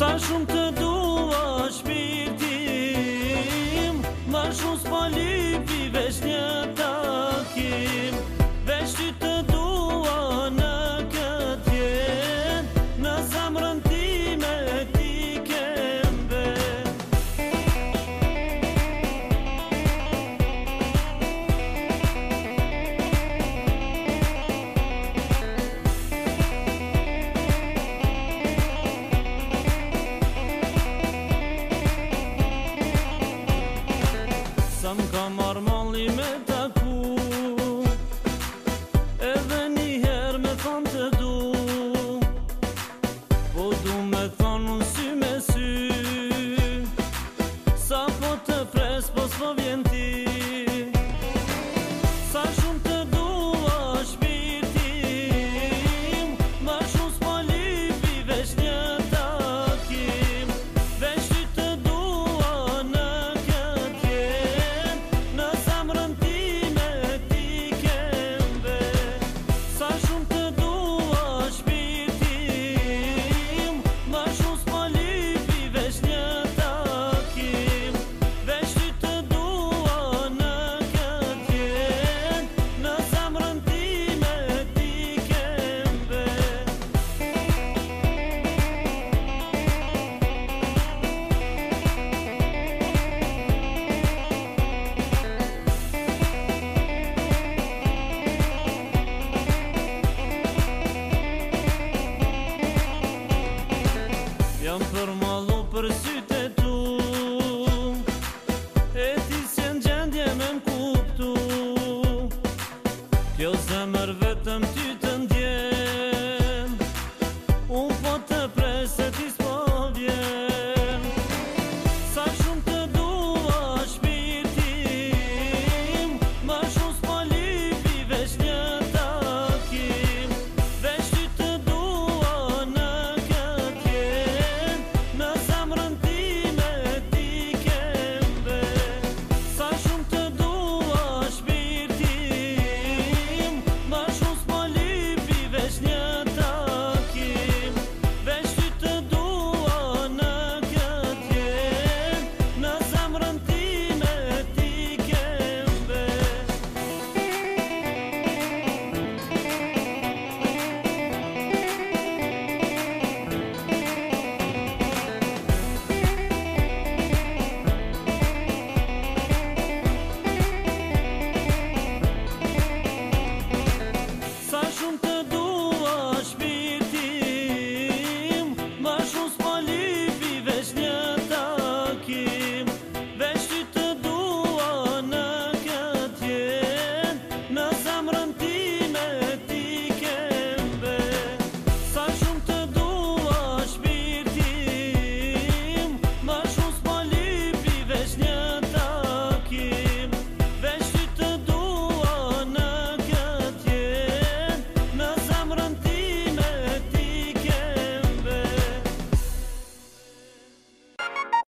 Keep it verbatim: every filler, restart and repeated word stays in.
Sa shumë të dua shpirtim, ma shumë s'pa lipi veç një takim. Veç ty të dua në këtë jetë, në zemrën time ti kem vet. Sa m'ka marrë malli me taku, edhe njëherë me thonë të du, po du me thonë unë sy me sy. Sa po të pres po s'po vjen ti, sa shumë të dua shpirtim, ma shumë s'po lipi veç një takim. Veç ty të dua në këtë jetë, në zemrën time ti kem vet. Sa shumë të dua shpirtim, ma shumë s'po lipi veç një takim. Veç ty të dua në këtë jetë, në zemrën time ti kem vet. Jam përmallu për sytë e tu, e ti s'jen gjendje me m'kuptu. Kjo zemër vetëm ty të ndjen, unë po të pre